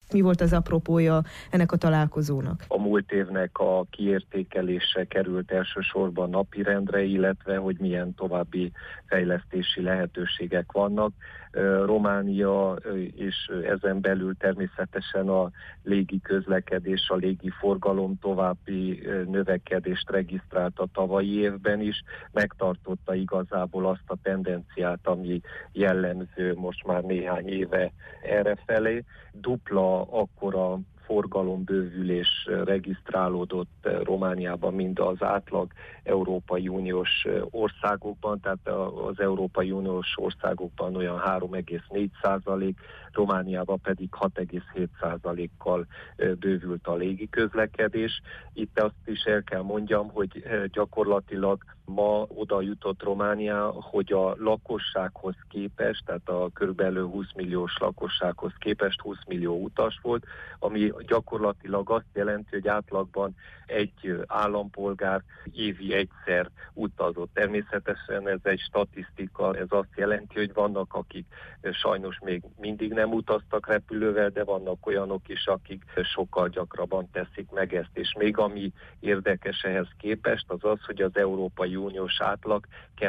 Mi volt az apropója ennek a találkozónak? A múlt évnek a kiértékelése került elsősorban napirendre, illetve hogy milyen további fejlesztési lehetőségek vannak. Románia és ezen belül természetesen a légi közlekedés, a légi forgalom további növekedést regisztrált a tavalyi évben is, megtartotta igazából azt a tendenciát, ami jellemző most már néhány éve errefelé. Dupla akkora forgalombővülés regisztrálódott Romániában, mint az átlag Európai Uniós országokban, tehát az Európai Uniós országokban olyan 3,4%, Romániában pedig 6,7%-kal bővült a légiközlekedés. Itt azt is el kell mondjam, hogy gyakorlatilag ma oda jutott Románia, hogy a lakossághoz képest, tehát a körülbelül 20 milliós lakossághoz képest 20 millió utas volt, ami gyakorlatilag azt jelenti, hogy átlagban egy állampolgár évi egyszer utazott. Természetesen ez egy statisztika, ez azt jelenti, hogy vannak, akik sajnos még mindig nem utaztak repülővel, de vannak olyanok is, akik sokkal gyakrabban teszik meg ezt. És még ami érdekes ehhez képest, az az, hogy az Európai Uniós átlag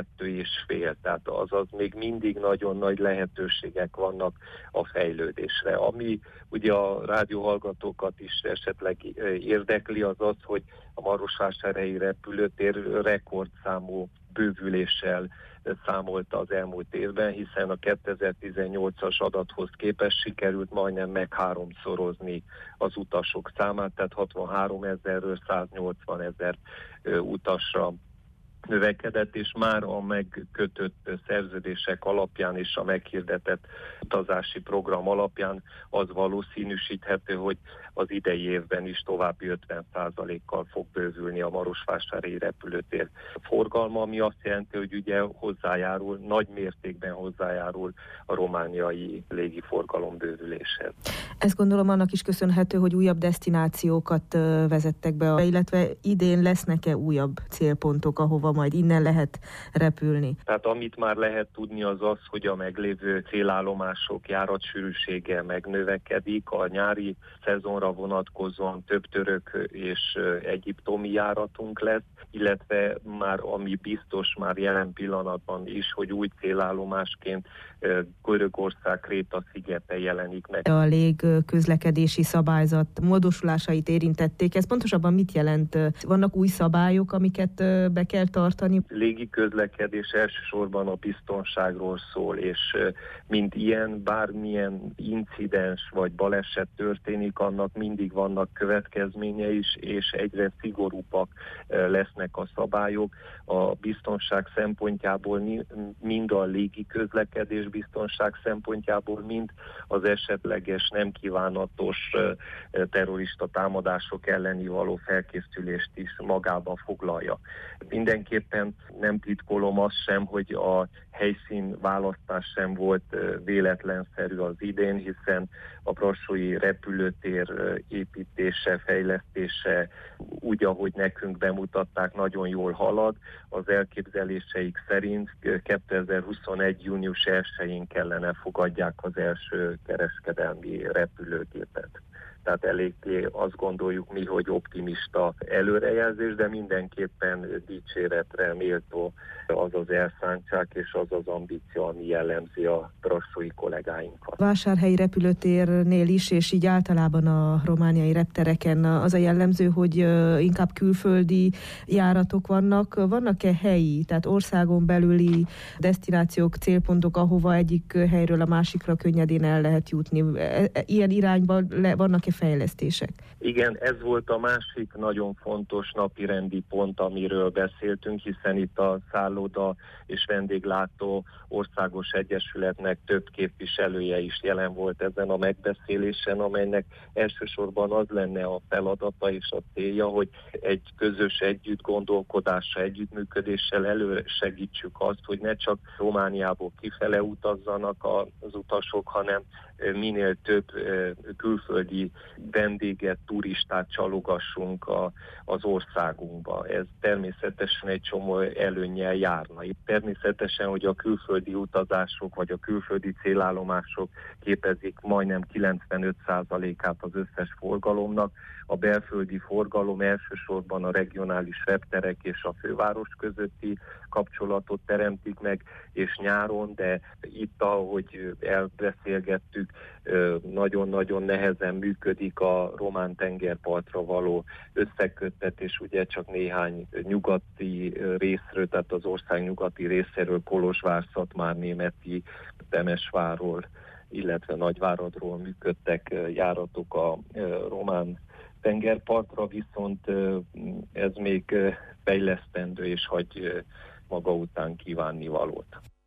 2,5, tehát azaz még mindig nagyon nagy lehetőségek vannak a fejlődésre. Ami ugye a rádióhallgatókat is esetleg érdekli, az az, hogy a Marosvásárhelyi repülőtér rekordszámú bővüléssel számolta az elmúlt évben, hiszen a 2018-as adathoz képest sikerült majdnem megháromszorozni az utasok számát, tehát 63 000-ről 180 000 utasra növekedett, és már a megkötött szerződések alapján és a meghirdetett utazási program alapján az valószínűsíthető, hogy az idei évben is további 50%-kal fog bővülni a Marosvásárhelyi repülőtér forgalma, ami azt jelenti, hogy ugye hozzájárul, nagy mértékben hozzájárul a romániai légiforgalom bővüléshez. Ezt gondolom annak is köszönhető, hogy újabb desztinációkat vezettek be, illetve idén lesznek-e újabb célpontok, ahova majd innen lehet repülni? Tehát amit már lehet tudni az az, hogy a meglévő célállomások járatsűrűsége megnövekedik, a nyári szezonra vonatkozóan több török és egyiptomi járatunk lesz, illetve már ami biztos már jelen pillanatban is, hogy új célállomásként Görögország Kréta szigete jelenik meg. A légközlekedési szabályzat módosulásait érintették. Ez pontosabban mit jelent? Vannak új szabályok, amiket be kell tartani? Légi közlekedés elsősorban a biztonságról szól, és mint ilyen, bármilyen incidens vagy baleset történik, annak mindig vannak következménye is, és egyre szigorúbbak lesznek a szabályok. A biztonság szempontjából mind a légi közlekedés biztonság szempontjából, mind az esetleges nem kívánatos terrorista támadások elleni való felkészülést is magába foglalja. Mindenképpen nem titkolom azt sem, hogy a helyszín választás sem volt véletlenszerű az idén, hiszen a brassói repülőtér építése, fejlesztése úgy, ahogy nekünk bemutatták, nagyon jól halad. Az elképzeléseik szerint 2021. június 1-én kellene fogadják az első kereskedelmi repülőgépet. Tehát eléggé azt gondoljuk mi, hogy optimista előrejelzés, de mindenképpen dicséretre méltó az az elszántság és az az ambíció, ami jellemzi a brassói kollégáinkat. Vásárhelyi repülőtérnél is, és így általában a romániai reptereken az a jellemző, hogy inkább külföldi járatok vannak. Vannak-e helyi, tehát országon belüli desztinációk, célpontok, ahova egyik helyről a másikra könnyedén el lehet jutni? Ilyen irányban vannak-e fejlesztések? Igen, ez volt a másik nagyon fontos napirendi pont, amiről beszéltünk, hiszen itt a szálloda és vendéglátó országos egyesületnek több képviselője is jelen volt ezen a megbeszélésen, amelynek elsősorban az lenne a feladata és a célja, hogy egy közös együttgondolkodással, együttműködéssel elősegítsük azt, hogy ne csak Romániából kifele utazzanak az utasok, hanem minél több külföldi vendéget, turistát csalogassunk az országunkba. Ez természetesen egy csomó előnnyel jár járna. Itt természetesen, hogy a külföldi utazások vagy a külföldi célállomások képezik majdnem 95%-át az összes forgalomnak. A belföldi forgalom elsősorban a regionális repterek és a főváros közötti kapcsolatot teremtik meg, és nyáron, de itt, ahogy elbeszélgettük, nagyon-nagyon nehezen működik a román tengerpartra való összeköttetés, ugye csak néhány nyugati részről, tehát az ország nyugati részéről, Kolozsvár, Szatmár, Németi, Temesvárról, illetve Nagyváradról működtek járatok a román tengerpartra, viszont ez még fejlesztendő és hagy maga után kívánnivalót.